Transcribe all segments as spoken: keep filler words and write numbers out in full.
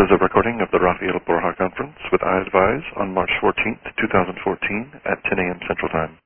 is a recording of the Rafael Borja Conference with iAdvise on March fourteenth, two thousand fourteen at ten a m Central Time.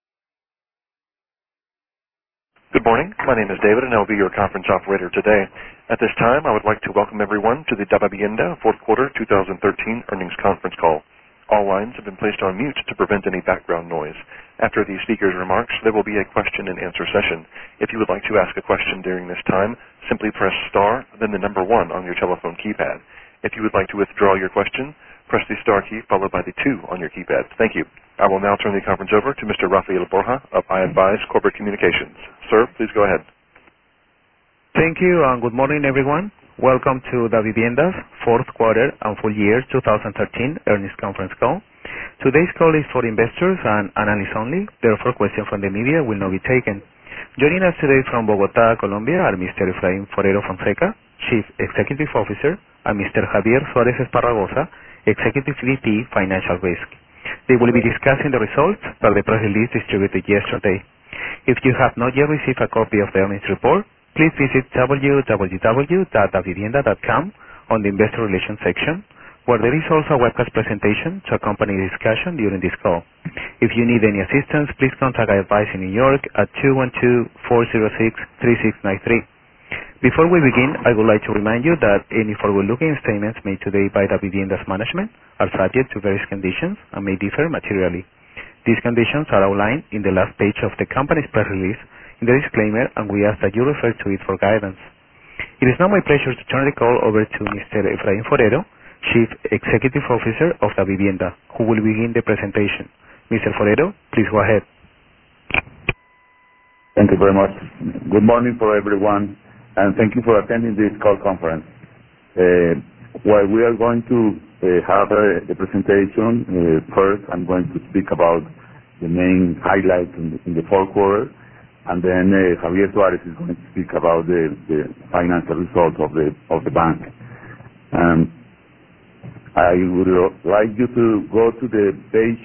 Good morning. My name is David, and I will be your conference operator today. At this time, I would like to welcome everyone to the Davivienda fourth quarter two thousand thirteen earnings conference call. All lines have been placed on mute to prevent any background noise. After the speaker's remarks, there will be a question and answer session. If you would like to ask a question during this time, simply press star, then the number one on your telephone keypad. If you would like to withdraw your question, press the star key followed by the two on your keypad. Thank you. I will now turn the conference over to Mister Rafael Borja of iAdvise Corporate Communications. Sir, please go ahead. Thank you, and good morning, everyone. Welcome to Davivienda's fourth quarter and full year two thousand thirteen earnings conference call. Today's call is for investors and analysts only, therefore questions from the media will not be taken. Joining us today from Bogotá, Colombia are Mister Efraín Forero Fonseca, Chief Executive Officer, and Mister Javier Suárez Esparragosa, Executive V P Financial Risk. They will be discussing the results per the press release distributed yesterday. If you have not yet received a copy of the earnings report, please visit w w w dot davivienda dot com on the Investor Relations section, where there is also a webcast presentation to accompany the discussion during this call. If you need any assistance, please contact iAdvise in New York at two one two, four zero six, three six nine three. Before we begin, I would like to remind you that any forward-looking statements made today by Davivienda's management are subject to various conditions and may differ materially. These conditions are outlined in the last page of the company's press release in the disclaimer, and we ask that you refer to it for guidance. It is now my pleasure to turn the call over to Mister Efraín Forero, Chief Executive Officer of Davivienda, who will begin the presentation. Mister Forero, please go ahead. Thank you very much. Good morning for everyone, and thank you for attending this call conference. Uh, while we are going to uh, have a, a presentation, uh, first I'm going to speak about the main highlights in the, in the fourth quarter, and then uh, Javier Suárez is going to speak about the, the financial results of the of the bank. Um, I would like you to go to the page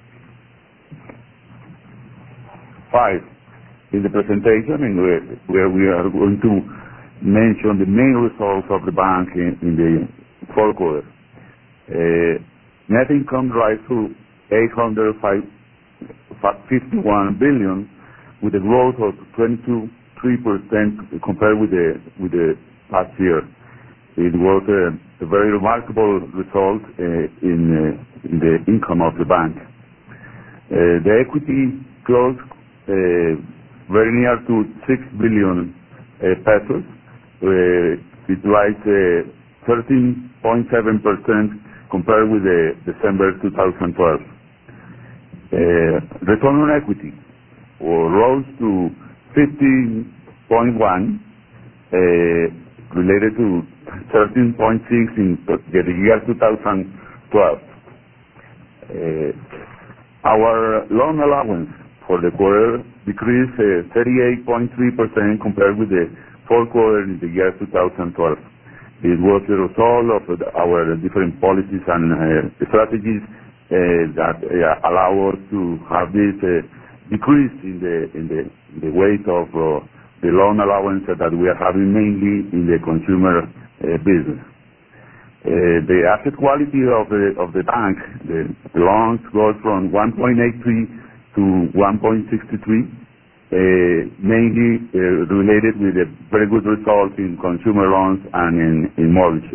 five in the presentation, in where, where we are going to mention the main results of the bank in, in the fourth quarter. Uh, net income rise to eight hundred fifty-one billion, with a growth of twenty-two point three percent compared with the with the past year. It was a, a very remarkable result uh, in uh, in the income of the bank. Uh, the equity closed uh, very near to six billion uh, pesos. Uh, it rises uh, thirteen point seven percent compared with the December two thousand twelve. Uh, return on equity rose to fifteen point one, uh, related to thirteen point six in the year two thousand twelve. Uh, our loan allowance for the quarter decreased uh, thirty-eight point three percent compared with the fourth quarter in the year two thousand twelve. It was the result of our different policies and uh, strategies uh, that uh, allow us to have this uh, decrease in the in the, in the weight of uh, the loan allowance that we are having mainly in the consumer uh, business. Uh, the asset quality of the of the bank, the, the loans goes from one point eight three to one point six three, uh, mainly uh, related with a very good result in consumer loans and in, in mortgages.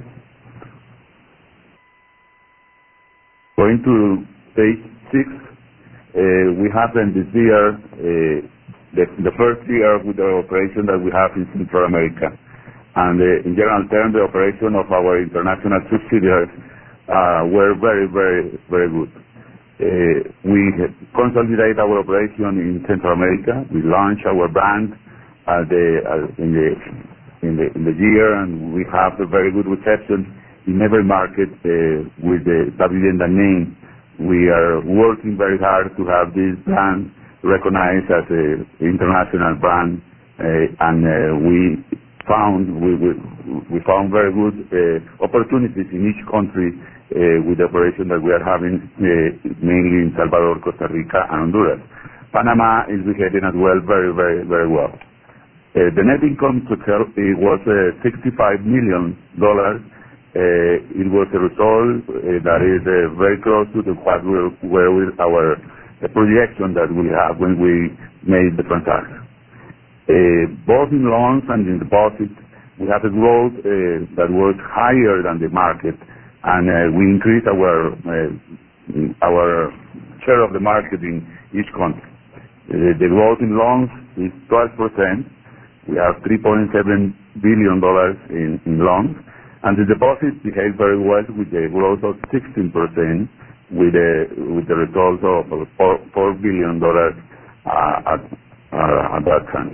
Going to page six. Uh, we have in this year, uh, the, the first year with the operation that we have in Central America. And uh, in general terms, the operation of our international subsidiaries uh, were very, very, very good. Uh, we consolidate our operation in Central America. We launched our brand uh, the, uh, in, the, in, the, in the year, and we have a very good reception in every market uh, with the Davivienda name. We are working very hard to have this brand recognized as an international brand, uh, and uh, we found we, we, we found very good uh, opportunities in each country uh, with the operation that we are having, uh, mainly in Salvador, Costa Rica, and Honduras. Panama is behaving as well very, very, very well. Uh, the net income to help, it was uh, sixty-five million dollars, Uh, it was a result uh, that is uh, very close to the what we were with our uh, projection that we have when we made the transaction. Uh, both in loans and in deposits, we have a growth uh, that was higher than the market, and uh, we increased our uh, our share of the market in each country. Uh, the growth in loans is twelve percent. We have three point seven billion dollars in, in loans, and the deposits behave very well with the growth of sixteen percent, with the with the results of four, four billion dollars uh, at, uh, at that time.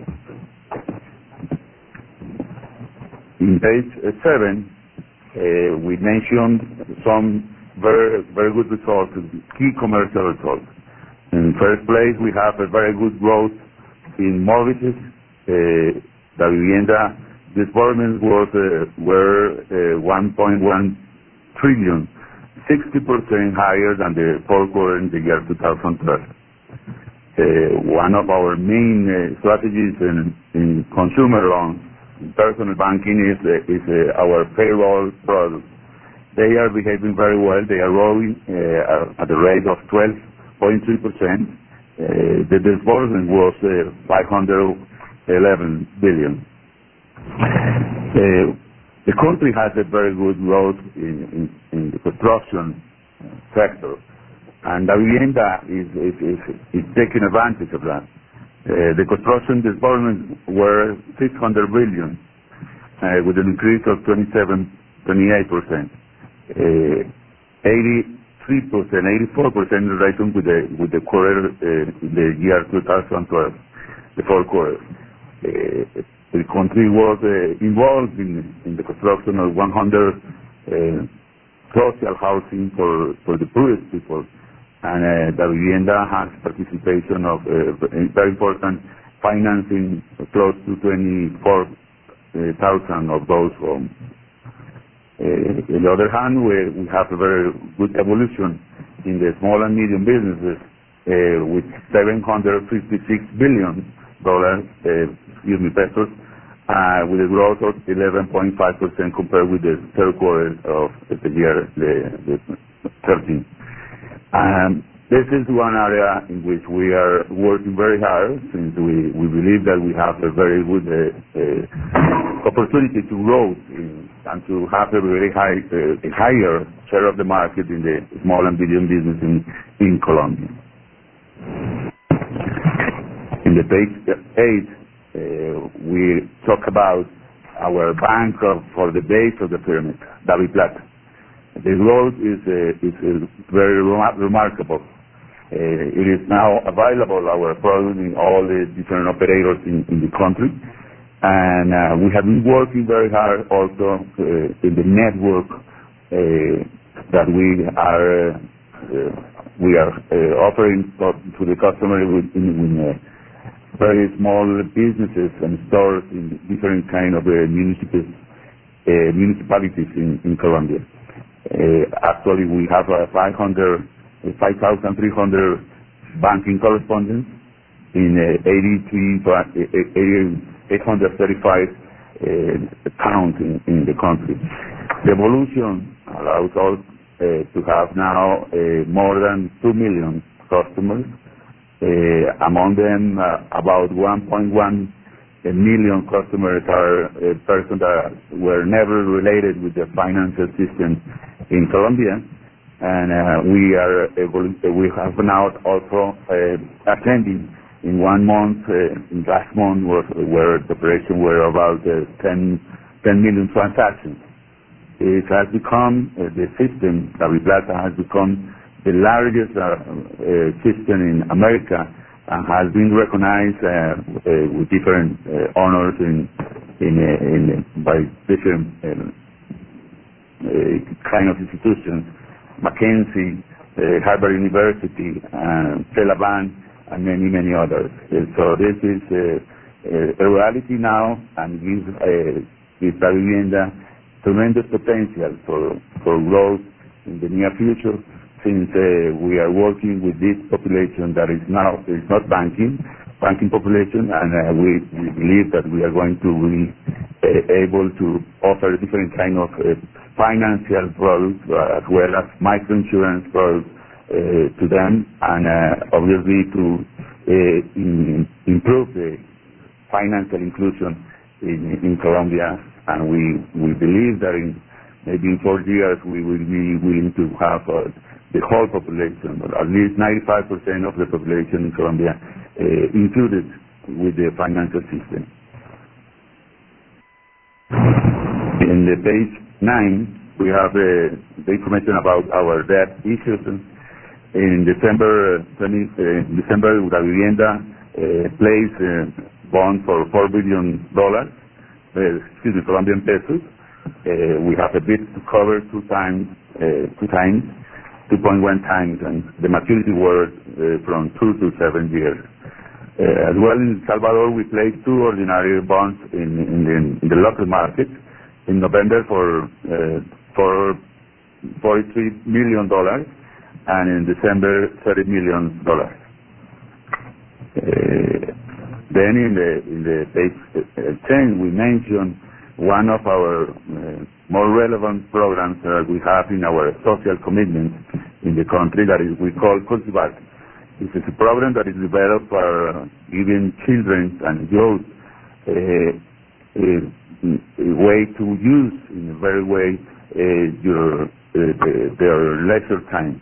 In page uh, seven, uh, we mentioned some very very good results, key commercial results. In first place, we have a very good growth in mortgages. Uh, the Vivienda disbursements was, uh, were uh, one point one trillion, sixty percent higher than the fourth quarter in the year two thousand twelve. Uh, one of our main uh, strategies in, in consumer loans, in personal banking, is, uh, is uh, our payroll products. They are behaving very well. They are growing uh, at a rate of twelve point three percent. Uh, the disbursement was uh, five hundred eleven billion. Uh, the country has a very good growth in, in, in the construction sector, and Davivienda is, is, is, is taking advantage of that. Uh, the construction disbursements were six hundred billion, uh, with an increase of twenty-seven, twenty-eight percent. Uh, eighty-three percent, eighty-four percent in relation with the with the quarter, uh, the year two thousand twelve, the fourth quarter. Uh, the country was uh, involved in, in the construction of one hundred uh, social housing for for the poorest people, and uh, Davivienda has participation of uh, very important financing, close to twenty-four thousand of those homes. Uh, on the other hand, we, we have a very good evolution in the small and medium businesses, uh, with seven hundred fifty-six billion dollars, uh, excuse me, pesos, uh, with a growth of eleven point five percent compared with the third quarter of the year, the, the thirteen. Um, this is one area in which we are working very hard, since we, we believe that we have a very good uh, uh, opportunity to grow in, and to have a very high, uh, a higher share of the market in the small and medium business in, in Colombia. In the page eight, uh, we talk about our bank of, for the base of the pyramid, DaviPlata. The growth is, uh, is uh, very remar remarkable. Uh, it is now available, our product, in all the different operators in, in the country. And uh, we have been working very hard also uh, in the network uh, that we are uh, we are uh, offering to the customer in, in uh, very small businesses and stores in different kind of uh, municipal, uh, municipalities in, in Colombia. Uh, actually, we have uh, five thousand three hundred banking correspondents in uh, eight hundred thirty-five uh, towns in, in the country. The evolution allows us uh, to have now uh, more than two million customers. Uh, among them, uh, about one point one million customers are uh, persons that were never related with the financial system in Colombia, and uh, we are able, we have now also uh, attending in one month, uh, in last month, was, where the operation were about uh, ten million transactions. It has become, uh, the system, DaviPlata has become the largest uh, uh, system in America, and has been recognized uh, uh, with different uh, honors in, in, uh, in by different uh, uh, kind of institutions, McKinsey, uh, Harvard University, uh, Celaban, and many, many others. Uh, so this is uh, uh, a reality now, and gives uh, gives Davivienda tremendous potential for for growth in the near future, since uh, we are working with this population that is now is not banking, banking population, and uh, we, we believe that we are going to be uh, able to offer different kind of uh, financial products uh, as well as microinsurance products uh, to them, and uh, obviously to uh, in, improve the financial inclusion in, in Colombia. And we, we believe that in maybe in four years we will be willing to have uh, the whole population, or at least ninety-five percent of the population in Colombia uh, included with the financial system. In the page nine, we have uh, the information about our debt issues. In December twenty, uh, December, Davivienda uh, placed uh, bonds for four billion dollars. Uh, excuse me, Colombian pesos. Uh, we have a bid to cover two times, uh, two times, two point one times, and the maturity was uh, from two to seven years. Uh, as well, in El Salvador, we placed two ordinary bonds in, in, the, in the local market in November for uh, for forty-three million dollars, and in December thirty million dollars. Uh, Then in the, in the page ten, we mentioned one of our uh, more relevant programs that we have in our social commitment in the country that is we call Cultivar. This is a program that is developed for uh, giving children and youth uh, a, a way to use in a very way uh, your, uh, their leisure time.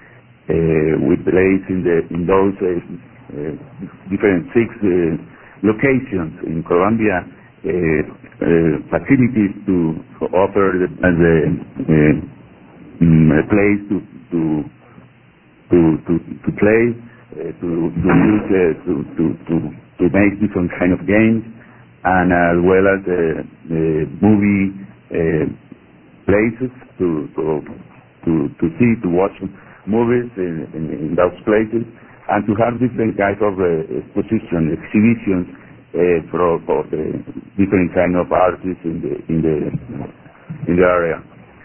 Uh, we place in, the, in those uh, Uh, different six uh, locations in Colombia uh, uh, facilities to offer the, as a, uh, um, a place to to to to, to play, uh, to to use uh, to, to to to make different kind of games, and as well as uh, uh, movie uh, places to to to to see to watch movies in, in, in those places, and to have different kinds of uh, exposition, exhibitions uh, for, for the different kind of artists in the in the in the area.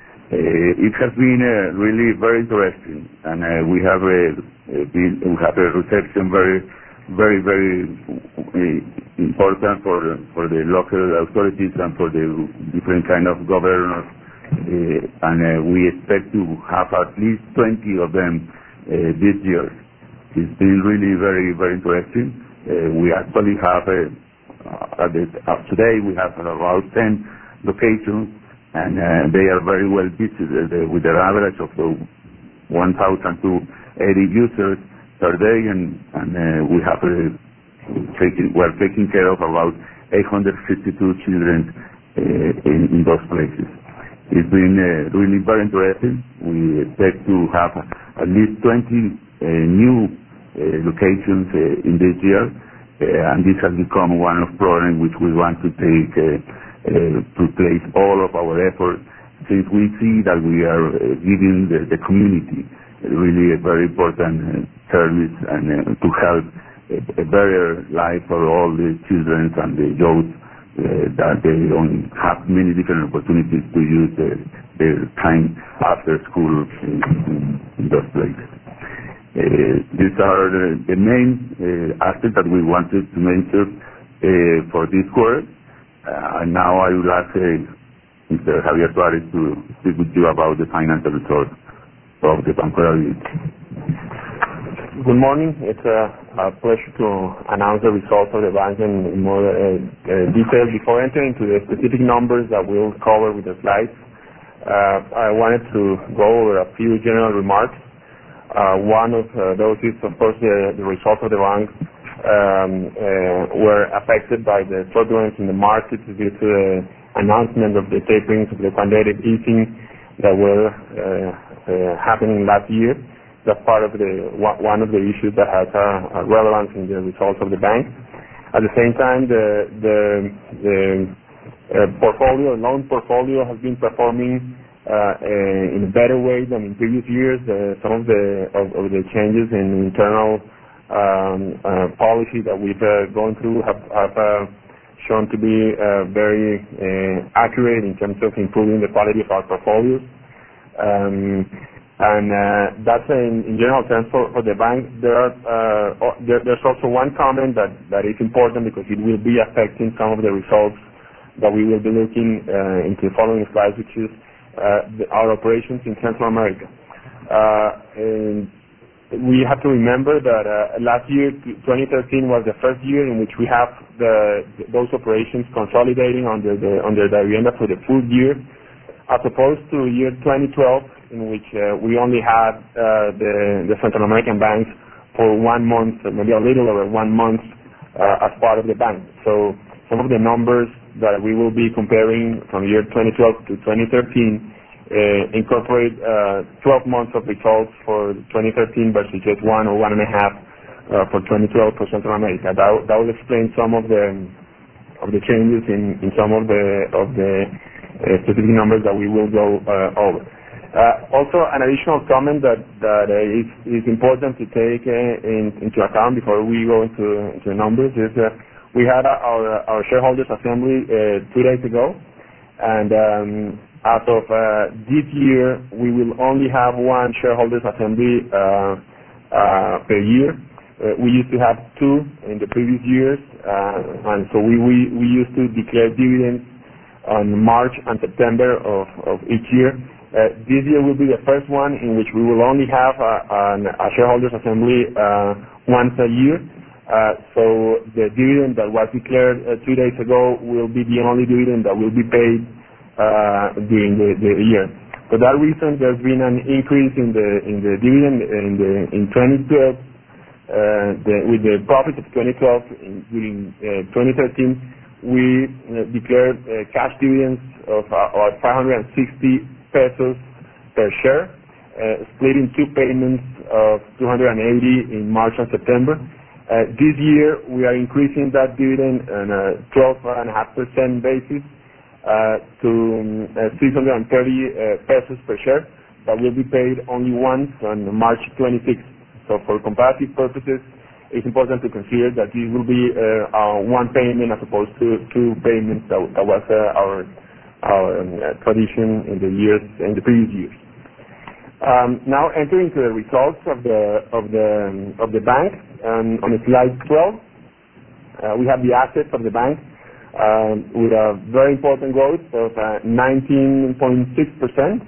Uh, it has been uh, really very interesting, and uh, we have a, a been, we have a reception very very very uh, important for for the local authorities and for the different kind of governors, uh, and uh, we expect to have at least twenty of them uh, this year. It's been really very, very interesting. Uh, we actually have, a, uh, at the, uh, today we have about ten locations, and uh, they are very well visited uh, with an average of uh, one thousand two hundred eighty users per day, and, and uh, we have uh, taking, we're taking care of about eight hundred fifty-two children uh, in, in those places. It's been uh, really very interesting. We expect to have at least twenty uh, new uh, locations uh, in this year, uh, and this has become one of programs which we want to take uh, uh, to place all of our efforts, since we see that we are uh, giving the, the community really a very important uh, service, and uh, to help a, a better life for all the children and the youth uh, that they don't have many different opportunities to use their, their time after school in, in, in those places. Uh, these are the, the main uh, aspects that we wanted to mention uh, for this quarter. Uh, and now I will ask uh, Mister Javier Suarez to speak with you about the financial results of the Banco Davivienda. Good morning. It's a, a pleasure to announce the results of the bank in, in more uh, uh, detail. Before entering into the specific numbers that we'll cover with the slides, uh, I wanted to go over a few general remarks. Uh, one of uh, those is, of course, the, the results of the bank um, uh, were affected by the turbulence in the markets due to the announcement of the tapering of the quantitative easing that were uh, uh, happening last year. That's part of the one of the issues that has a, a relevance in the results of the bank. At the same time, the the, the uh, portfolio, loan portfolio, has been performing Uh, uh, in a better way than in previous years. Uh, some of the of, of the changes in internal um, uh, policy that we've uh, gone through have, have uh, shown to be uh, very uh, accurate in terms of improving the quality of our portfolios. Um, and uh, that's in, in general terms for, for the bank. There are uh, there, there's also one comment that, that is important because it will be affecting some of the results that we will be looking uh, into the following slides, which is the, our operations in Central America. Uh, and we have to remember that uh, last year, twenty thirteen, was the first year in which we have the, those operations consolidating under the under Davivienda for the full year, as opposed to year twenty twelve, in which uh, we only had uh, the, the Central American banks for one month, maybe a little over one month uh, as part of the bank. So some of the numbers that we will be comparing from year twenty twelve to twenty thirteen Uh, incorporate uh, twelve months of results for twenty thirteen versus just one or one and a half uh, for twenty twelve for Central America. That, that will explain some of the of the changes in, in some of the of the uh, specific numbers that we will go uh, over. Uh, also, an additional comment that that uh, is, is important to take uh, in, into account before we go into, into the numbers is uh, we had our our shareholders assembly uh, two days ago, and um, as of uh, this year, we will only have one shareholders assembly uh, uh, per year. Uh, we used to have two in the previous years, uh, and so we, we, we used to declare dividends on March and September of, of each year. Uh, this year will be the first one in which we will only have a, an, a shareholders assembly uh, once a year. Uh, so the dividend that was declared uh, two days ago will be the only dividend that will be paid Uh, during the, the year. For that reason, there's been an increase in the in the dividend in the in twenty twelve. Uh, the, with the profit of twenty twelve in, during uh, twenty thirteen, we uh, declared uh, cash dividends of uh, five hundred sixty pesos per share, uh, split in two payments of two hundred eighty in March and September. Uh, this year, we are increasing that dividend on a twelve point five percent basis. Uh, to um, uh, six hundred thirty uh, pesos per share, that will be paid only once on March twenty-sixth. So for comparative purposes, it's important to consider that this will be uh, uh, one payment as opposed to two payments that, that was uh, our our um, uh, tradition in the years in the previous years. Um, now entering to the results of the of the um, of the bank, um, on slide twelve, uh, we have the assets of the bank. Um, with a very important growth of uh, nineteen point six percent.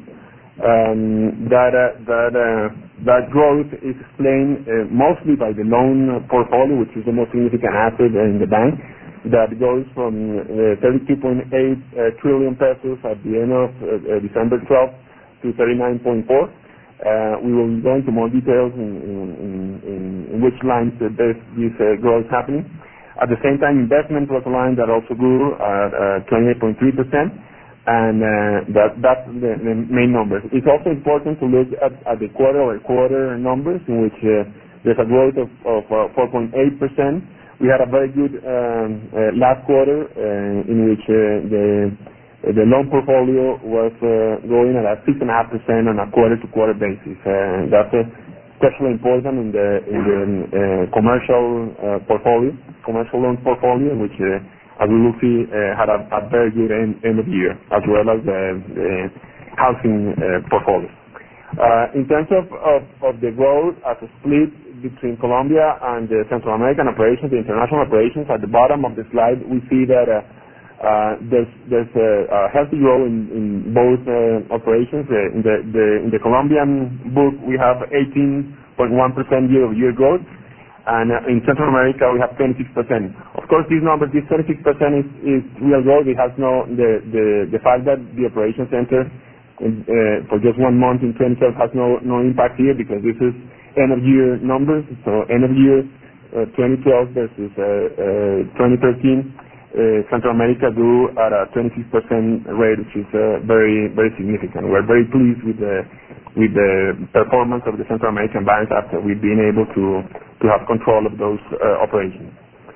Um, that uh, that uh, that growth is explained uh, mostly by the loan portfolio, which is the most significant asset in the bank. That goes from uh, thirty-two point eight uh, trillion pesos at the end of uh, December twelfth to thirty-nine point four. Uh, we will go into more details in, in, in, in which lines uh, this, this uh, growth is happening. At the same time, investment was a line that also grew at uh, twenty-eight point three percent, and uh, that, that's the, the main numbers. It's also important to look at, at the quarter-over-quarter numbers, in which uh, there's a growth of, of uh, four point eight percent. We had a very good um, uh, last quarter, uh, in which uh, the the loan portfolio was uh, growing at a six point five percent on a quarter-to-quarter basis. Uh, that's uh, especially important in the in the uh, commercial uh, portfolio, commercial loan portfolio, which, uh, as we will see, uh, had a, a very good end, end of the year, as well as the, the housing uh, portfolio. Uh, in terms of, of, of the growth as a split between Colombia and the Central American operations, the international operations, at the bottom of the slide, we see that uh, uh, there's there's a, a healthy growth in, in both uh, operations. Uh, in the, the in the Colombian book, we have eighteen point one percent year-over-year growth, and uh, in Central America we have twenty-six percent. Of course, these numbers, this twenty-six percent is, is real growth. It has no the the the fact that the operation center in, uh, for just one month in twenty twelve has no no impact here, because this is end of year numbers. So end of year uh, twenty twelve versus uh, uh, twenty thirteen. Uh, Central America grew at a twenty-six percent rate, which is uh, very, very significant. We're very pleased with the with the performance of the Central American banks after we've been able to to have control of those uh, operations.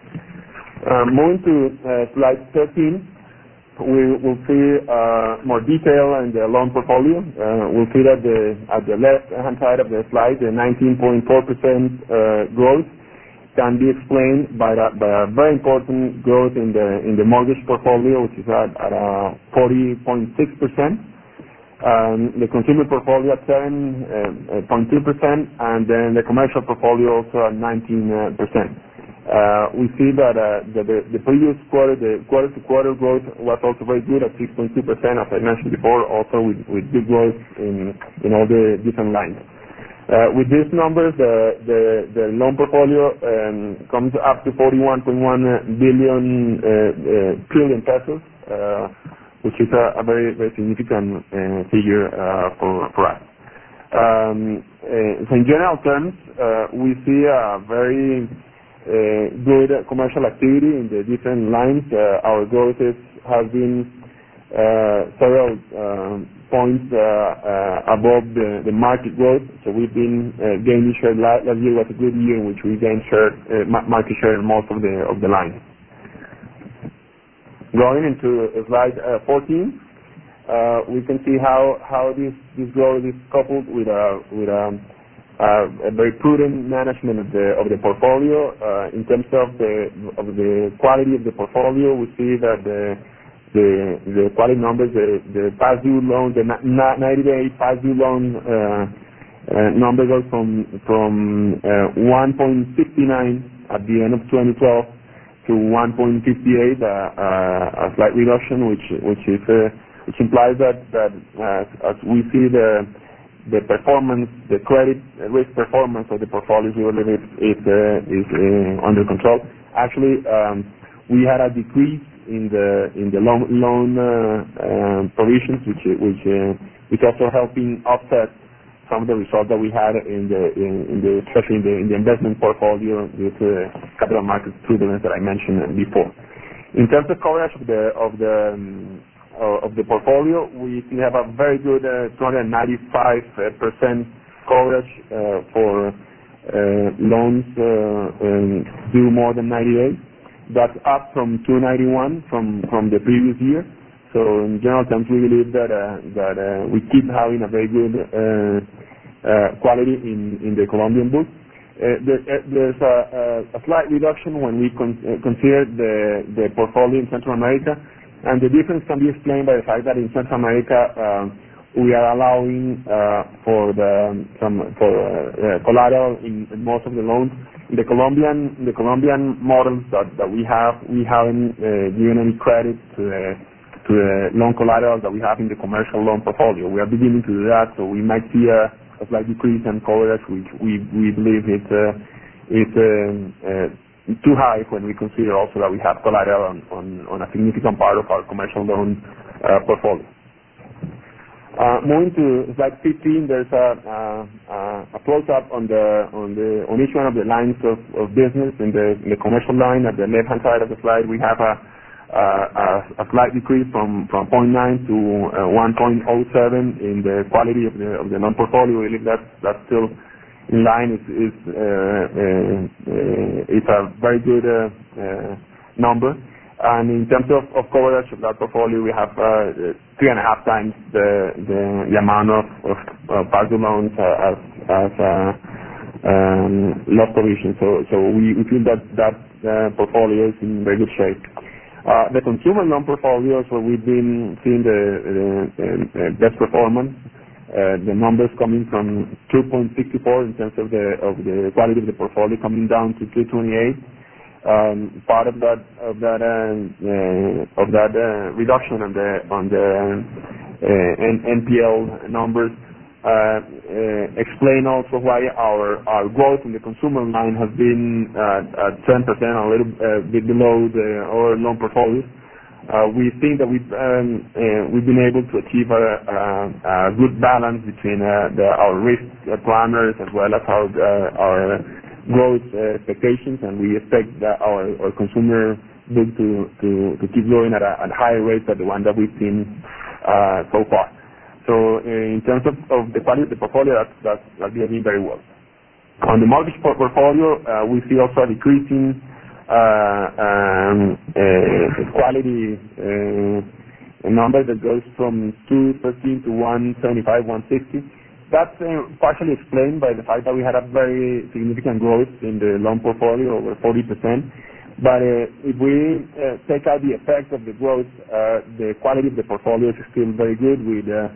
Uh, moving to uh, slide thirteen, we will see uh, more detail in the loan portfolio. Uh, we'll see that the, at the left-hand side of the slide, the nineteen point four percent uh, growth can be explained by, that, by a very important growth in the in the mortgage portfolio, which is at, at uh, forty point six percent. Um, the consumer portfolio at seven point two percent, and then the commercial portfolio also at nineteen percent. Uh, we see that, uh, that the, the previous quarter, the quarter-to-quarter growth was also very good at six point two percent, as I mentioned before, also with, with good growth in, in all the different lines. Uh, with these numbers, the, the, the loan portfolio um, comes up to forty-one point one billion uh, uh, trillion pesos, uh, which is a, a very, very significant uh, figure uh, for, for us. Um, uh, so in general terms, uh, we see a very Uh, good commercial activity in the different lines. Uh, our growth is, has been uh, several uh, points uh, uh, above the, the market growth. So we've been uh, gaining share. Last, last year was a good year in which we gained share, uh, market share in most of the of the lines. Going into slide uh, fourteen, uh, we can see how how this this growth is coupled with a with a Uh, a very prudent management of the of the portfolio. Uh, in terms of the of the quality of the portfolio, we see that the the the quality numbers, the the past due loan, the ninety day past due loan uh, uh, number goes from from uh, one point six nine at the end of twenty twelve to one point five eight, uh, uh, a slight reduction, which which is uh, which implies that that uh, as we see the the performance, the credit risk performance of the portfolios we believe is is, uh, is uh, under control. Actually, um, we had a decrease in the in the loan loan uh, uh, provisions, which which uh, which also helping offset some of the results that we had in the in, in the especially in the in the investment portfolio due to the capital markets turbulence that I mentioned before. In terms of coverage of the of the um, Uh, of the portfolio, we still have a very good uh, two hundred ninety-five percent coverage uh, for uh, loans uh, um, due more than ninety days. That's up from two ninety-one from from the previous year. So in general terms, we believe that uh, that uh, we keep having a very good uh, uh, quality in in the Colombian book. Uh, there, uh, there's a, a, a slight reduction when we con uh, consider the the portfolio in Central America. And the difference can be explained by the fact that in Central America uh, we are allowing uh, for the some for uh, uh, collateral in, in most of the loans. In the Colombian in the Colombian models that, that we have, we haven't uh, given any credit to the to the loan collateral that we have in the commercial loan portfolio. We are beginning to do that, so we might see a, a slight decrease in coverage, which we we believe it's uh, it's uh, uh, too high when we consider also that we have collateral on, on, on a significant part of our commercial loan uh, portfolio. Uh, moving to slide fifteen, there's a, uh, a close-up on the on the on each one of the lines of, of business. In the, in the commercial line at the left-hand side of the slide, we have a a, a slight decrease from from zero point nine to uh, one point zero seven in the quality of the of the loan portfolio. We believe that's that's still in line. Is is uh, uh, uh, it's a very good uh, uh, number. And in terms of, of coverage of that portfolio, we have uh, three and a half times the the, the amount of, of uh, past due loans uh, as as uh, um, loss provision. So so we, we feel that that uh, portfolio is in very good shape. Uh, the consumer loan portfolios, where we've been seeing the, the, the best performance. Uh, the numbers coming from two point six four in terms of the of the quality of the portfolio coming down to two twenty-eight. Um, part of that of that uh, uh, of that uh, reduction on the on the uh, N P L numbers uh, uh, explain also why our our growth in the consumer line has been uh, at ten percent, a little uh, bit below the our loan portfolios. Uh, we think that we've um, uh, we've been able to achieve a, a, a good balance between uh, the, our risk parameters as well as our uh, our growth uh, expectations, and we expect that our, our consumer book to, to, to keep growing at a, at a higher rate than the one that we've seen uh, so far. So uh, in terms of, of the quality of the portfolio, that's that's, that's behaving very well. On the mortgage portfolio, uh, we see also a decreasing Uh, um, uh, quality uh, number that goes from two thirteen to one seventy-five, one sixty. That's uh, partially explained by the fact that we had a very significant growth in the loan portfolio, over forty percent. But uh, if we uh, take out the effect of the growth, uh, the quality of the portfolio is still very good, with uh,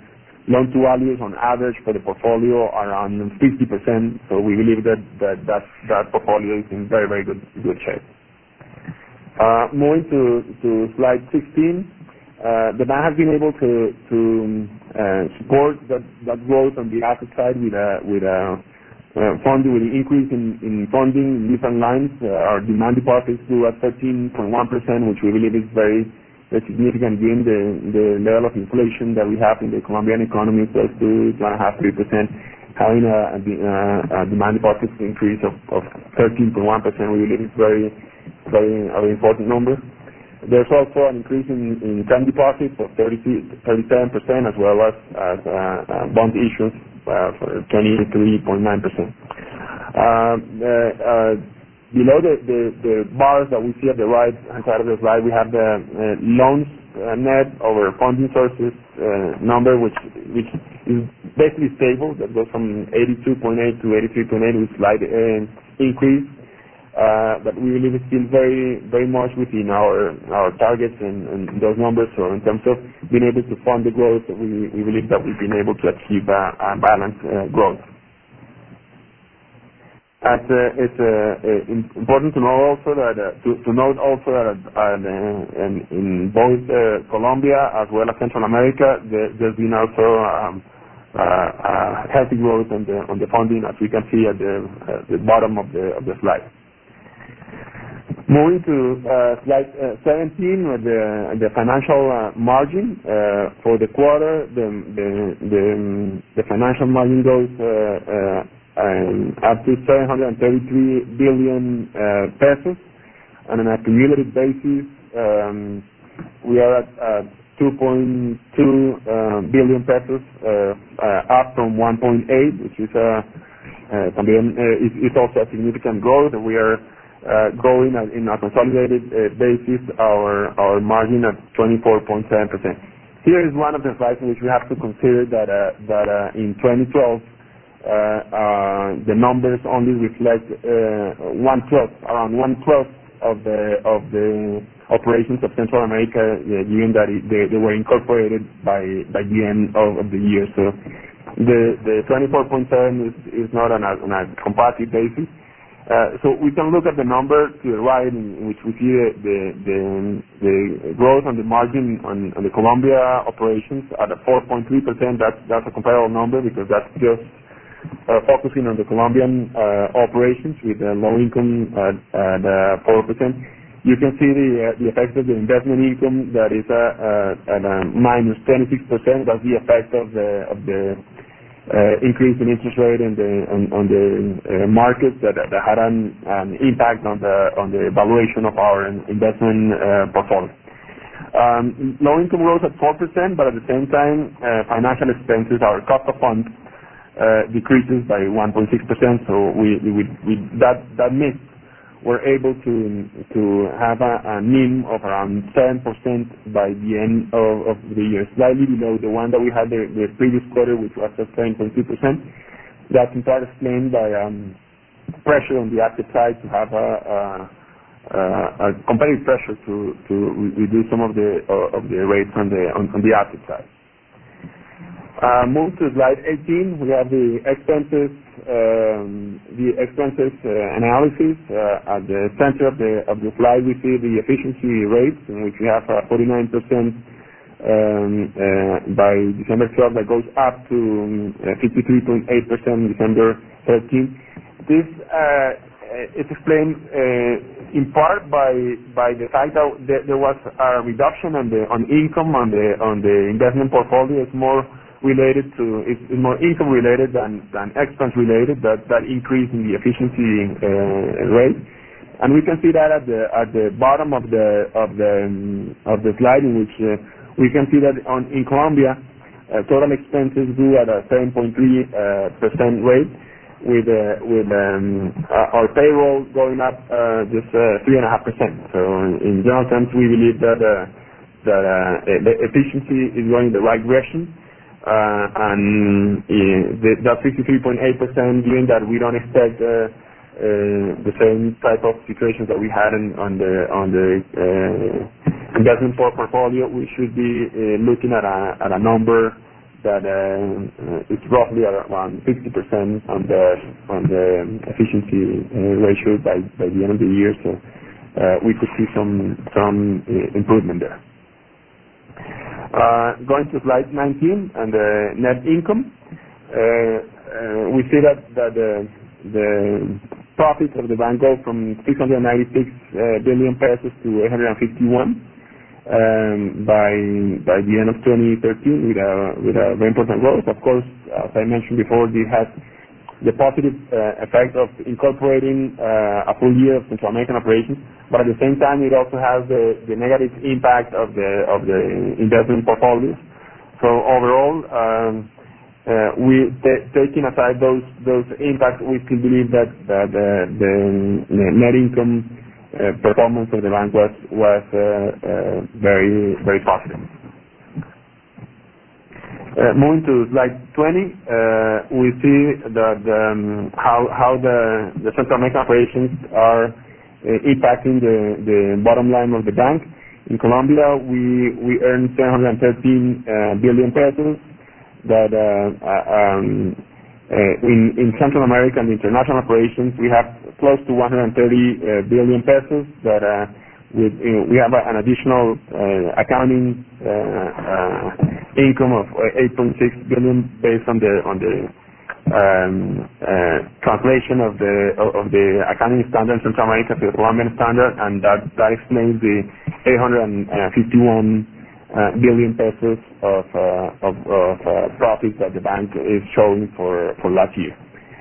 loan to values on average for the portfolio are around fifty percent. So we believe that that that, that portfolio is in very very good good shape. Uh, moving to to slide sixteen. Uh, the bank has been able to to uh, support that, that growth on the asset side with a with a uh, funding with an increase in, in funding in different lines. Uh, our demand deposits grew at thirteen point one percent, which we believe is very, very significant given the the level of inflation that we have in the Colombian economy, close to two and a half three percent. Having a, a, a demand deposits increase of, of thirteen point one percent, we believe is very very a very important number. There's also an increase in, in term deposits of thirty-seven percent, as well as, as uh, uh, bond issues uh, for twenty-three point nine percent. Uh, uh, below the, the, the bars that we see at the right hand side of the slide, we have the uh, loans uh, net over funding sources uh, number, which which is basically stable. That goes from eighty-two point eight to eighty-three point eight, with slight uh, increase. Uh, but we believe it's still very, very much within our our targets and, and those numbers. So in terms of being able to fund the growth, we, we believe that we've been able to achieve a, a balanced uh, growth. As, uh, it's uh, important to know also that uh, to, to note also that uh, in, in both uh, Colombia as well as Central America, there, there's been also um, uh, uh, healthy growth on the on the funding, as we can see at the, uh, the bottom of the of the slide. Moving to uh, slide uh, seventeen, with the the financial uh, margin uh, for the quarter, the the the, um, the financial margin goes uh, uh, um, up to seven hundred thirty-three billion uh, pesos, and on a cumulative basis, um, we are at uh, two point two uh, billion pesos, uh, uh, up from one point eight, which is uh, uh, también uh, is, is also a significant growth. We are Uh, growing at, in a consolidated uh, basis, our our margin at twenty-four point seven percent. Here is one of the slides in which we have to consider that uh, that uh, in twenty twelve uh, uh, the numbers only reflect uh, one twelfth, around one twelfth of the of the operations of Central America, uh, given that it, they, they were incorporated by by the end of, of the year. So the the twenty-four point seven is is not on a, on a comparative basis. Uh, so we can look at the number to the right, in which we see the the, the, the growth on the margin on, on the Colombia operations at a four point three percent. That's that's a comparable number because that's just uh, focusing on the Colombian uh, operations with the low income at, at uh, four percent. You can see the uh, the effect of the investment income that is uh, uh, at a minus twenty-six percent. That's the effect of the of the Uh, increase in interest rate in the, on, on the uh, market that, that had an, an impact on the on the valuation of our investment uh, portfolio. Um, low income rose at four percent, but at the same time, uh, financial expenses, our cost of funds, uh, decreases by one point six percent. So we, we, we that that mix, we're able to to have a, a N I M of around seven percent by the end of, of the year, slightly below the one that we had the, the previous quarter, which was at seven point two percent. That's in part explained by um, pressure on the asset side to have a, a, a competitive pressure to to reduce some of the uh, of the rates on the on, on the asset side. Uh, move to slide eighteen. We have the expenses, um, the expenses uh, analysis. Uh, at the center of the of the slide, we see the efficiency rates, in which we have uh, forty-nine percent um, uh, by December twelfth. That goes up to um, uh, fifty-three point eight percent December thirteenth. This uh, is explained uh, in part by by the fact that there, there was a reduction on the on income on the on the investment portfolio. It's more related to it's more income related than than expense related, that that increase in the efficiency uh, rate, and we can see that at the at the bottom of the of the um, of the slide, in which uh, we can see that on in Colombia uh, total expenses grew at a seven point three percent rate, with uh, with um, uh, our payroll going up uh, just uh, three and a half percent. So in general terms, we believe that uh, that uh, the efficiency is going in the right direction. Uh, and uh, the, that fifty-three point eight percent, given that we don't expect uh, uh, the same type of situations that we had in, on the on the uh, investment portfolio, we should be uh, looking at a at a number that uh, it's roughly around fifty percent on the on the efficiency uh, ratio by by the end of the year. So uh, we could see some some uh, improvement there. Uh, going to slide nineteen and the net income, uh, uh, we see that that the the profits of the bank go from six hundred ninety-six uh, billion pesos to eight hundred fifty-one. Um, by by the end of twenty thirteen, with a with a very important growth. Of course, as I mentioned before, this has the positive uh, effect of incorporating uh, a full year of Central American operations, but at the same time, it also has the, the negative impact of the of the investment portfolios. So overall, um, uh, we t- taking aside those those impacts, we still believe that that uh, the, the net income Uh, performance of the bank was was uh, uh, very very positive. Uh, moving to slide twenty, uh, we see that um, how how the the Central American operations are uh, impacting the the bottom line of the bank. In Colombia, we we earned seven hundred thirteen uh, billion pesos. That uh, uh, um, uh, in in Central America and international operations, we have close to one hundred thirty uh, billion pesos that uh, with, you know, we have a, an additional uh, accounting uh, uh, income of eight point six billion based on the on the um, uh, translation of the of the accounting standard in Central America to the Colombian standard, and that that explains the eight hundred fifty-one uh, billion pesos of uh, of, of uh, profits that the bank is showing for for last year.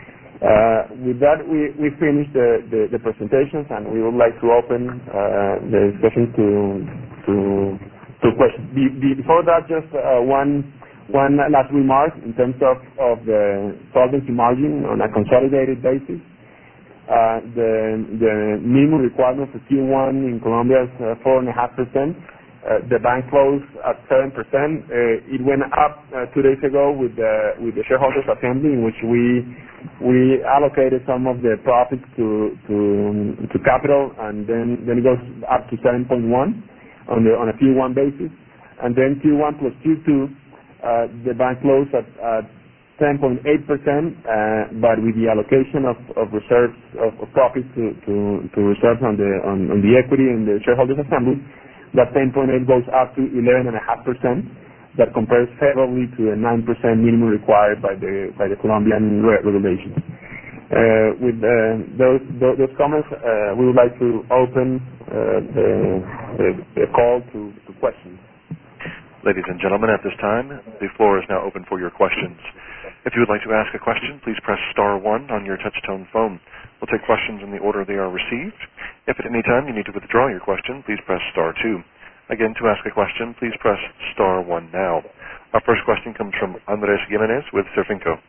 Uh, with that, we, we finished the, the, the presentations, and we would like to open uh, the discussion to to to questions. Be, be, before that, just uh, one one last remark in terms of, of the solvency margin on a consolidated basis. Uh, the the minimum requirement for Tier one in Colombia is uh, four and a half percent. Uh, the bank closed at seven percent. Uh, it went up uh, two days ago with the with the shareholders assembly, in which we we allocated some of the profits to to to capital, and then then it goes up to seven point one on the on a Tier one basis, and then Tier one plus Tier two, uh, the bank closed at, at ten point eight percent, uh, but with the allocation of, of reserves of, of profits to, to, to reserves on the on, on the equity in the shareholders assembly, that ten point eight goes up to eleven point five percent. That compares favorably to the nine percent minimum required by the by the Colombian re- regulations. Uh, with uh, those, those those comments, uh, we would like to open uh, the, the, the call to, to questions. Ladies and gentlemen, at this time, the floor is now open for your questions. If you would like to ask a question, please press star one on your touch-tone phone. We'll take questions in the order they are received. If at any time you need to withdraw your question, please press star two. Again, to ask a question, please press star one now. Our first question comes from Andres Jimenez with Serfinco.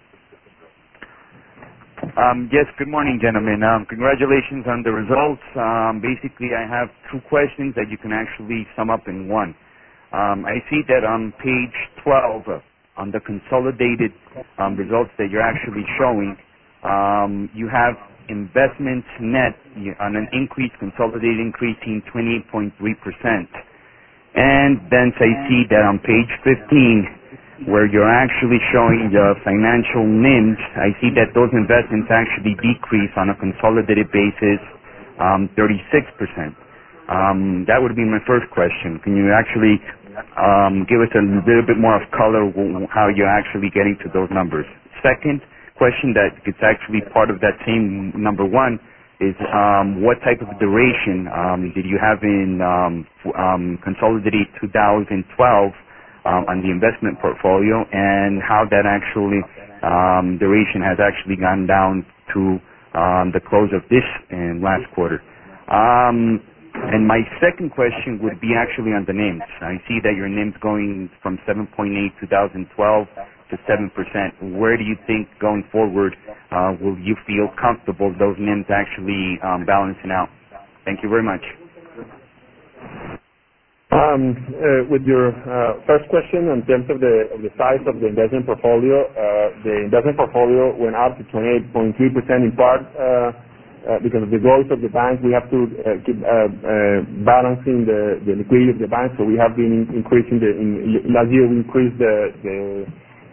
Um, yes, good morning, gentlemen. Um, congratulations on the results. Um, basically, I have two questions that you can actually sum up in one. Um, I see that on page twelve, uh, on the consolidated um, results that you're actually showing, um, you have investments net on an increase, consolidated increasing twenty-eight point three percent. And then I see that on page fifteen, where you're actually showing the financial N I Ms, I see that those investments actually decrease on a consolidated basis um, thirty-six percent. Um, that would be my first question. Can you actually um, give us a little bit more of color how you're actually getting to those numbers? Second question that it's actually part of that same number one is um, what type of duration um, did you have in um, f- um, consolidated two thousand twelve um, on the investment portfolio, and how that actually um, duration has actually gone down to um, the close of this and last quarter. Um, and my second question would be actually on the N I Ms. I see that your N I Ms going from seven point eight twenty twelve to seven percent. Where do you think going forward uh, will you feel comfortable those N I Ms actually um, balancing out? Thank you very much. Um, uh, with your uh, first question, in terms of the of the size of the investment portfolio, uh, the investment portfolio went up to twenty-eight point three percent in part uh, uh, because of the growth of the bank. We have to uh, keep uh, uh, balancing the, the liquidity of the bank, so we have been increasing the. In, last year we increased the the,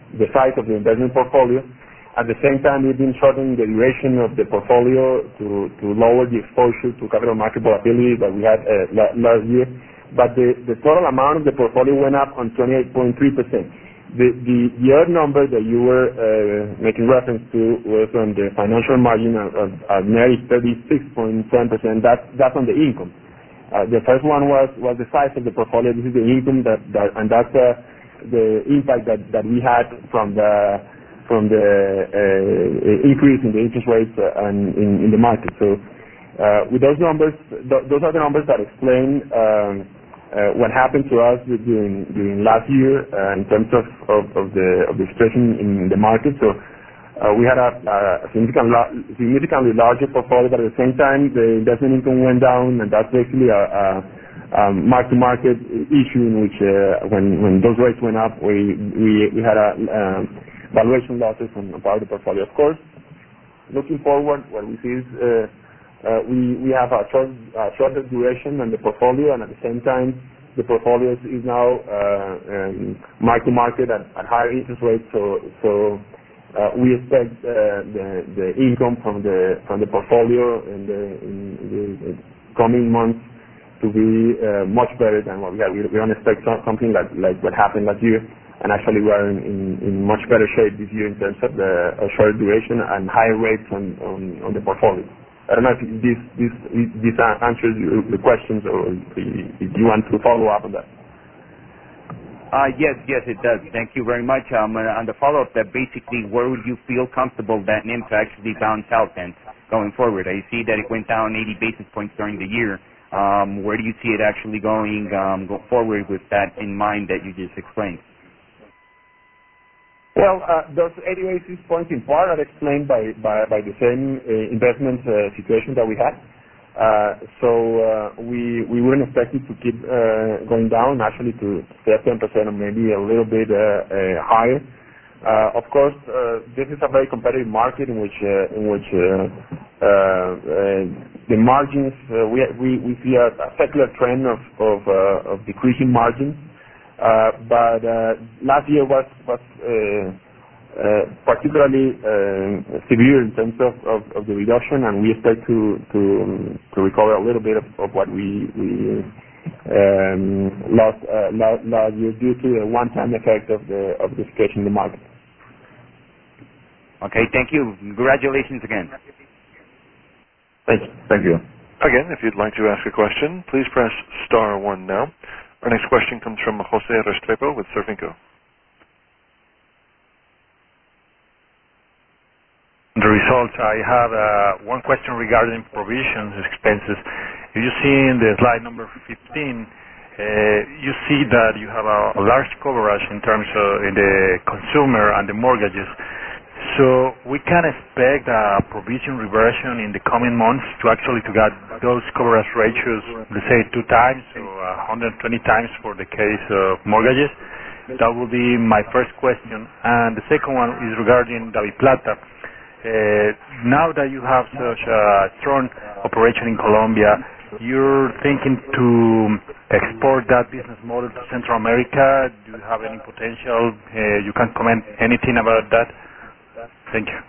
the size of the investment portfolio. At the same time, we've been shortening the duration of the portfolio to, to lower the exposure to capital market volatility that we had uh, la last year. But the, the total amount of the portfolio went up on twenty-eight point three percent. The, the, the other number that you were uh, making reference to was on the financial margin of, of, of nearly thirty-six point seven percent. That's, that's on the income. Uh, the first one was, was the size of the portfolio. This is the income that, that and that's uh, the impact that, that we had from the from the uh, increase in the interest rates uh, and in, in the market. So uh, with those numbers, th those are the numbers that explain um, uh, what happened to us during during last year uh, in terms of, of, of the of the expression in the market. So uh, we had a, a significant significantly larger portfolio, but at the same time the investment income went down, and that's basically a, a Um, mark-to-market issue in which uh, when when those rates went up, we we, we had a um, valuation losses on part of the portfolio. Of course, looking forward, what we see is uh, uh, we we have a short uh, shorter duration on the portfolio, and at the same time, the portfolio is, is now uh, um, mark-to-market at, at higher interest rates. So so uh, we expect uh, the the income from the from the portfolio in the, in the coming months to be uh, much better than what we had. We, we don't expect some, something like, like what happened last year, and actually we are in, in, in much better shape this year in terms of the uh, short duration and higher rates on, on, on the portfolio. I don't know if this, this, this answers the questions, or if you want to follow up on that. Uh, yes, yes, it does. Thank you very much. Um, on the follow-up, that basically, where would you feel comfortable that N I M to actually bounce out then going forward? I see that it went down eighty basis points during the year. Um, where do you see it actually going um, go forward with that in mind that you just explained? Well, uh, those eighty basis points in part are explained by, by, by the same uh, investment uh, situation that we had. Uh, so uh, we we wouldn't expect it to keep uh, going down, actually to stay at ten percent or maybe a little bit uh, uh, higher. Uh, of course, uh, this is a very competitive market in which uh, in which uh, uh, uh, the margins uh, we, we we see a, a secular trend of of, uh, of decreasing margins. Uh, but uh, last year was was uh, uh, particularly uh, severe in terms of, of, of the reduction, and we expect to to to recover a little bit of, of what we we um, lost uh, last, last year due to the one-time effect of the of the situation in the market. Okay, thank you. Congratulations again. Thank you. Thank you. Again, if you'd like to ask a question, please press star one now. Our next question comes from Jose Restrepo with Surfinco. The results, I have uh, one question regarding provisions expenses. If you see in the slide number fifteen, uh, you see that you have a, a large coverage in terms of in the consumer and the mortgages. So we can expect a provision reversion in the coming months to actually to get those coverage ratios, let's say two times or one hundred twenty times for the case of mortgages. That will be my first question. And the second one is regarding DaviPlata. Uh, now that you have such a strong operation in Colombia, you're thinking to export that business model to Central America. Do you have any potential? Uh, you can comment anything about that? Thank you.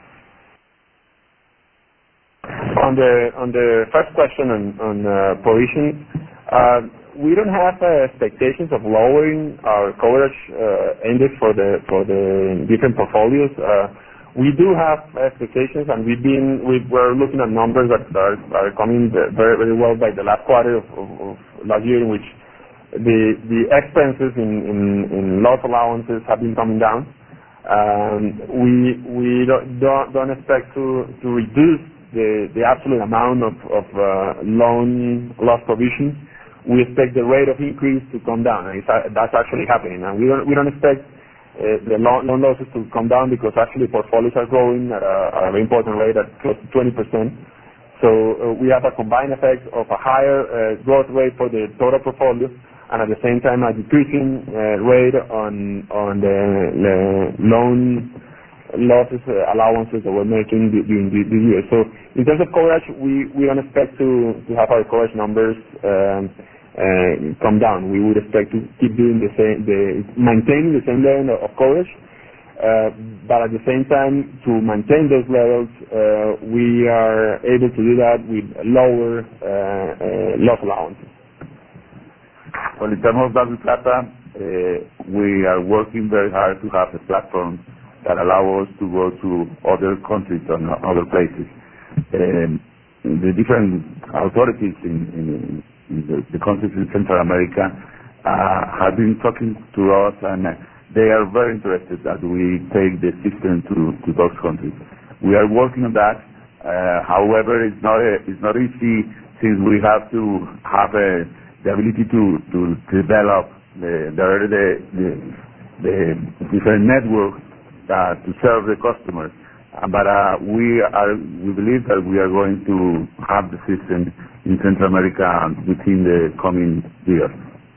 On the on the first question on on uh, provision, uh, we don't have uh, expectations of lowering our coverage uh, index for the for the different portfolios. Uh, we do have expectations, and we've been we were looking at numbers that are, are coming very very well by the last quarter of, of, of last year, in which the the expenses in, in, in loss allowances have been coming down. Um, we we don't, don't don't expect to to reduce the the absolute amount of of uh, loan loss provisions. We expect the rate of increase to come down, and it's, that's actually happening. And we don't we don't expect uh, the loan, loan losses to come down, because actually portfolios are growing at a, at a very important rate, at close to twenty percent. So uh, we have a combined effect of a higher uh, growth rate for the total portfolio, and at the same time a decreasing uh, rate on on the, the loan losses uh, allowances that we're making during the, the year. So in terms of coverage, we, we don't expect to, to have our coverage numbers um, uh, come down. We would expect to keep doing the same, the, maintaining the same level of coverage. Uh, but at the same time, to maintain those levels, uh, we are able to do that with lower uh, uh, loss allowances. Well, in terms of DaviPlata, uh, we are working very hard to have a platform that allow us to go to other countries and other places. Um, the different authorities in, in, in the, the countries in Central America uh, have been talking to us, and uh, they are very interested that we take the system to, to those countries. We are working on that. Uh, however, it's not a, it's not easy, since we have to have a, the ability to, to develop the the, the, the, the different networks uh, to serve the customers. Uh, but uh, we are we believe that we are going to have the system in Central America within the coming years.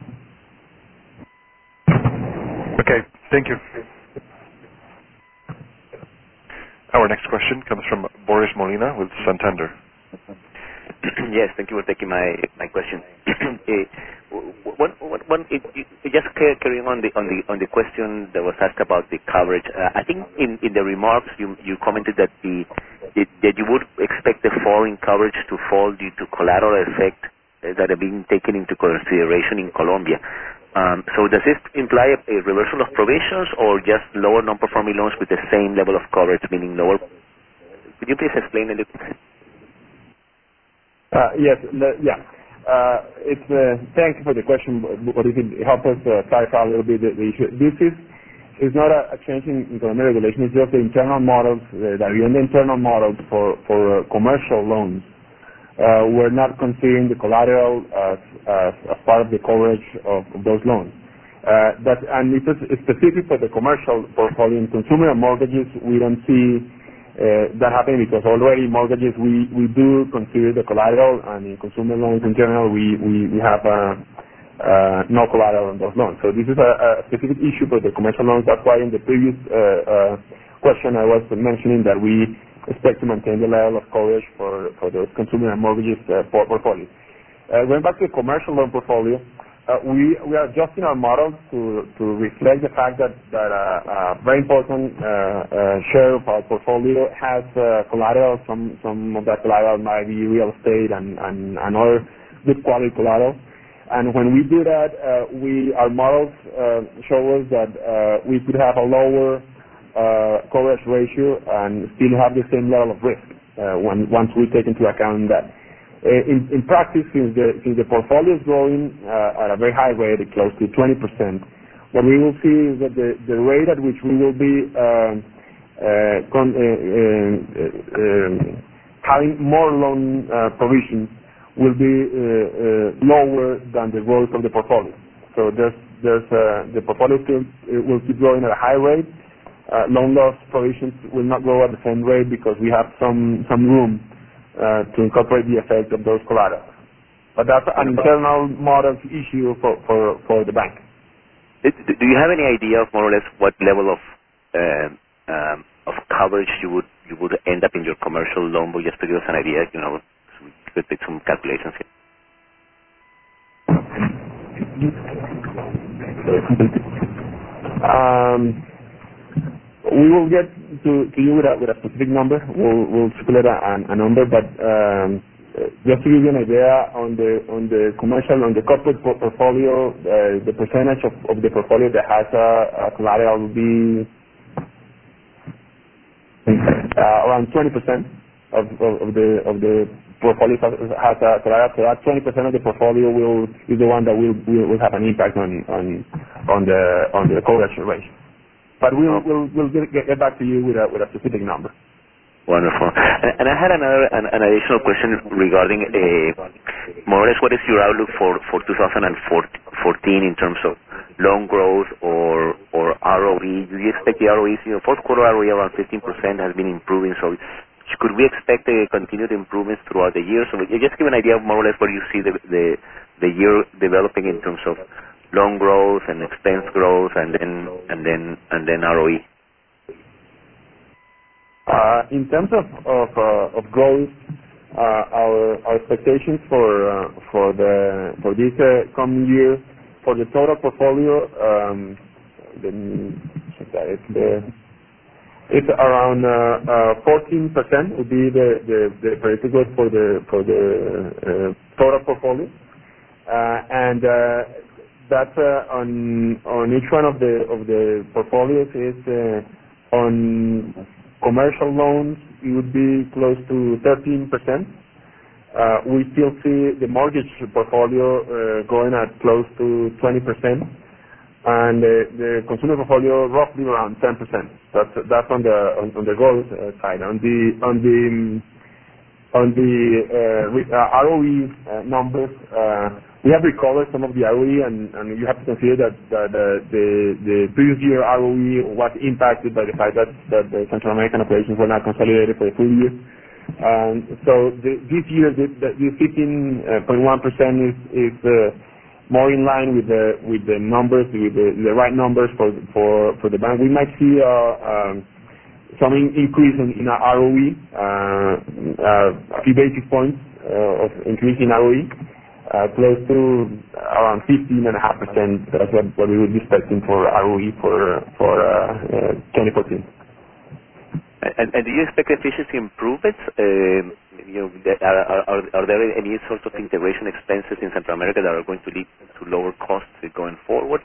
Okay, thank you. Our next question comes from Boris Molina with Santander. Yes, thank you for taking my my question. uh, one, one, one, it, it, just carrying on the on the on the question that was asked about the coverage. Uh, I think in, in the remarks you you commented that the it, that you would expect the fall in coverage to fall due to collateral effect that are being taken into consideration in Colombia. Um, so does this imply a, a reversal of provisions or just lower non-performing loans with the same level of coverage, meaning lower? Could you please explain a little? Uh, yes, the, yeah. Uh, it's uh, thank you for the question, but if it helps us uh, clarify a little bit the, the issue. This is is not a, a change in, in Colombian regulation. It's just the internal models, uh, the internal models for for uh, commercial loans. Uh, we're not considering the collateral as, as, as part of the coverage of, of those loans. Uh, that, and it's, it's specific for the commercial portfolio. In consumer and mortgages, we don't see uh, that happening because already mortgages we, we do consider the collateral, and in consumer loans in general we, we, we have uh, uh, no collateral on those loans. So this is a, a specific issue for the commercial loans. That's why in the previous uh, uh, question I was mentioning that we expect to maintain the level of coverage for, for those consumer and mortgages uh, portfolios. Uh, going back to the commercial loan portfolio, uh, we, we are adjusting our models to, to reflect the fact that, that uh, a very important uh, uh, share of our portfolio has uh, collateral. Some, some of that collateral might be real estate and, and, and other good quality collateral. And when we do that, uh, we, our models uh, show us that uh, we could have a lower Uh, coverage ratio and still have the same level of risk uh, when, once we take into account that. Uh, in, in practice, since the, since the portfolio is growing uh, at a very high rate, close to twenty percent, what we will see is that the, the rate at which we will be uh, uh, con, uh, uh, uh, having more loan uh, provisions will be uh, uh, lower than the growth of the portfolio. So there's, there's, uh, the portfolio still, uh, will keep growing at a high rate. Uh, loan loss provisions will not grow at the same rate because we have some some room uh, to incorporate the effect of those collaterals. But that's an internal model issue for, for, for the bank. Do you have any idea of more or less what level of uh, um, of coverage you would you would end up in your commercial loan book? Just to give us an idea, you know, so we could make some calculations here. Um, We will get to, to you with a, with a specific number. We'll, we'll split a, a number, but um, just to give you an idea on the on the commercial, on the corporate portfolio, uh, the percentage of, of the portfolio that has a, a collateral will be uh, around twenty percent of, of, of the of the portfolio has a collateral. So that twenty percent of the portfolio will is the one that will will, will have an impact on on on the on the coverage ratio. But we'll we'll we'll get, get back to you with a with a specific number. Wonderful. And, and I had another an, an additional question regarding uh, more or less what is your outlook for for two thousand fourteen in terms of loan growth or or R O E? Do you expect the R O E? You know, fourth quarter R O E around fifteen percent has been improving. So could we expect a continued improvements throughout the year? So you just give an idea of more or less where you see the the the year developing in terms of loan growth and expense growth, and then and then and then R O E. Uh, in terms of of, uh, of growth, uh, our our expectations for uh, for the for this uh, coming year for the total portfolio, um, the, it's the it's around uh, uh, fourteen percent would be the, the, the predicted growth for the for the uh, total portfolio, uh, and uh, that's uh, on on each one of the of the portfolios is uh, on commercial loans it would be close to thirteen percent. Uh, we still see the mortgage portfolio uh, growing at close to twenty percent, and uh, the consumer portfolio roughly around ten percent. That's that's on the on, on the growth uh, side. On the on the on the uh, re- uh, R O E uh, numbers, uh, we have recovered some of the R O E, and, and you have to consider that, that uh, the the previous year R O E was impacted by the fact that, that the Central American operations were not consolidated for the full year. Um, so the, this year, the, the fifteen point one percent is, is uh, more in line with the with the numbers, with the, the right numbers for for for the bank. We might see uh, um, some in, increase in, in our R O E, uh, uh, a few basis points uh, of increase in R O E, uh, close to around fifteen and a half percent. That's what, what we would be expecting for R O E for for uh, uh, twenty fourteen. And, and do you expect efficiency improvements? Um, you know, are, are, are there any sort of integration expenses in Central America that are going to lead to lower costs going forward?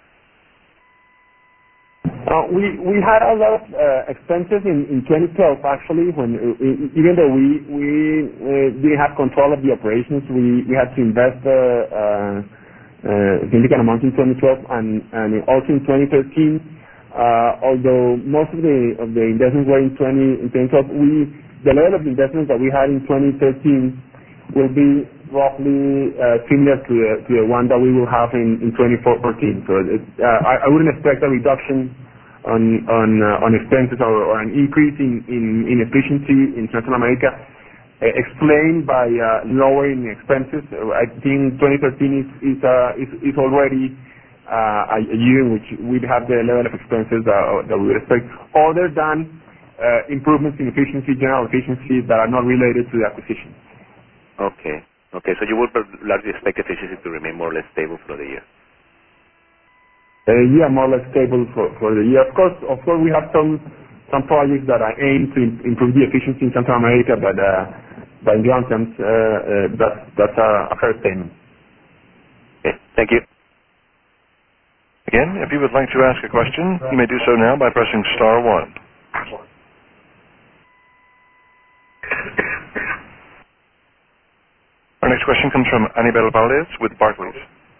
Uh, we we had a lot of uh, expenses in, in twenty twelve actually. When uh, even though we we uh, didn't have control of the operations, we, we had to invest uh, uh, uh, significant amounts in twenty twelve and and also in twenty thirteen. Uh, although most of the of the investments were in twenty in twenty twelve, we the level of investments that we had in twenty thirteen will be roughly uh, similar to the, to the one that we will have in, in twenty fourteen. So it, uh, I, I wouldn't expect a reduction on on uh, on expenses or, or an increase in, in, in efficiency in Central America, uh, explained by uh, lowering expenses. I think twenty thirteen is is uh, is, is already Uh, a, a year in which we'd have the level of expenses that, that we would expect, other than uh, improvements in efficiency, general efficiency that are not related to the acquisition. Okay. Okay. So you would largely expect efficiency to remain more or less stable for the year. Uh, yeah, more or less stable for, for the year. Of course, of course, we have some some projects that are aimed to improve the efficiency in Central America, but uh, but in general terms, uh, uh, that's that's a, a fair statement. Okay. Thank you. Again, if you would like to ask a question, you may do so now by pressing star one. Our next question comes from Anibal Valdez with Barclays.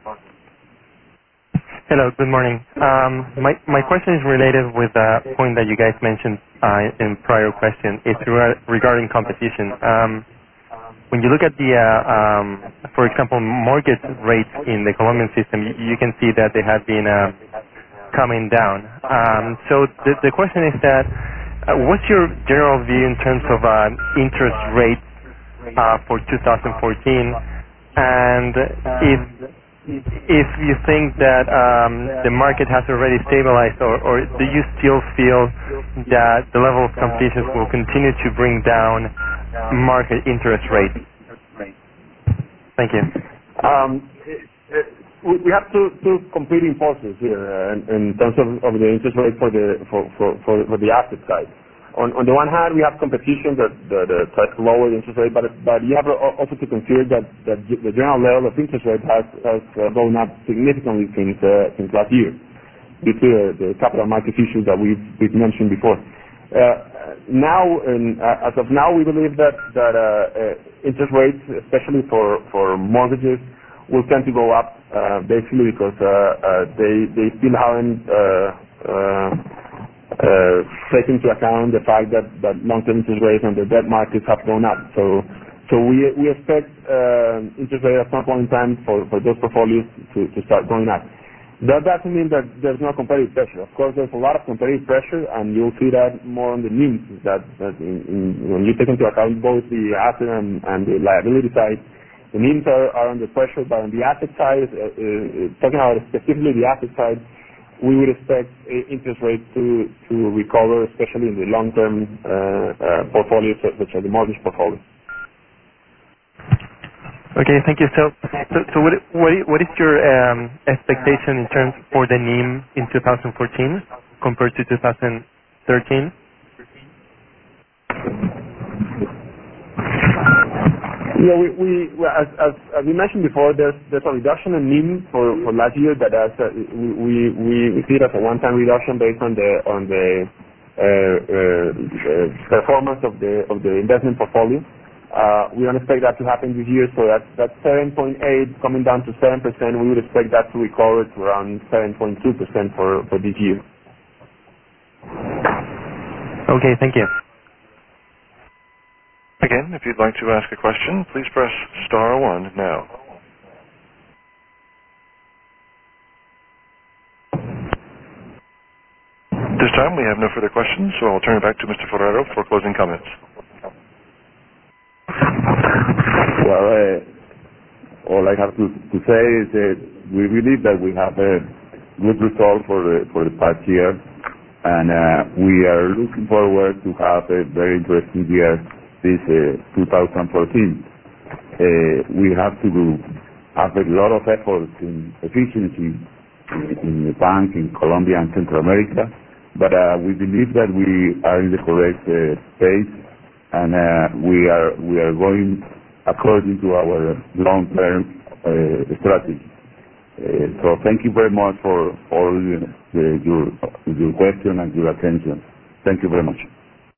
Hello, good morning. Um, my my question is related with the point that you guys mentioned uh, in prior question. It's re- regarding competition. Um, When you look at the, uh, um, for example, mortgage rates in the Colombian system, you, you can see that they have been uh, coming down. Um, so the, the question is that, uh, what's your general view in terms of uh, interest rates uh, for two thousand fourteen, and if if you think that um, the market has already stabilized, or, or do you still feel that the level of competition will continue to bring down market interest rates? Thank you. Um, it, it, we have two, two competing forces here uh, in, in terms of, of the interest rate for the for, for, for, for the asset side. On, on the one hand, we have competition that, that uh, tries to lower the interest rate, but but you have also to consider that, that the general level of interest rate has has uh, gone up significantly since uh, since last year due to uh, the capital market issues that we've we've mentioned before. Uh, now, and, uh, as of now, we believe that that uh, uh, interest rates, especially for for mortgages, will tend to go up, uh, basically because uh, uh, they they still haven't uh, uh, uh, taken into account the fact that, that long-term interest rates on the debt markets have gone up. So so we we expect uh, interest rates at some point in time for, for those portfolios to, to start going up. That doesn't mean that there's no competitive pressure. Of course, there's a lot of competitive pressure, and you'll see that more on the N I Ms. That, that in, in, when you take into account both the asset and, and the liability side, the N I Ms are, are under pressure. But on the asset side, uh, uh, talking about specifically the asset side, we would expect uh, interest rates to to recover, especially in the long-term uh, uh, portfolios, such as the mortgage portfolio. Okay, thank you. So, so, so what, what, what is your um, expectation in terms for the N I M in two thousand fourteen compared to two thousand thirteen? Yeah, we, we well, as, as, as we mentioned before, there's there's a reduction in N I M for, for last year that as uh, we we we see it as a one-time reduction based on the on the uh, uh, uh, performance of the of the investment portfolio. Uh, we don't expect that to happen this year, so that's that's seven point eight coming down to seven percent. We would expect that to recover to around seven point two percent for for this year. Okay, thank you. Again, if you'd like to ask a question, please press star one now. This time we have no further questions, so I'll turn it back to Mister Forero for closing comments. Well, uh, all I have to, to say is that we believe that we have a good result for the, for the past year, and uh, we are looking forward to have a very interesting year this uh, two thousand fourteen. Uh, we have to do, have a lot of efforts in efficiency in, in the bank in Colombia and Central America, but uh, we believe that we are in the correct uh, space, and uh, we are we are going according to our long-term uh, strategy. Uh, so thank you very much for all the, the, your your question and your attention. Thank you very much.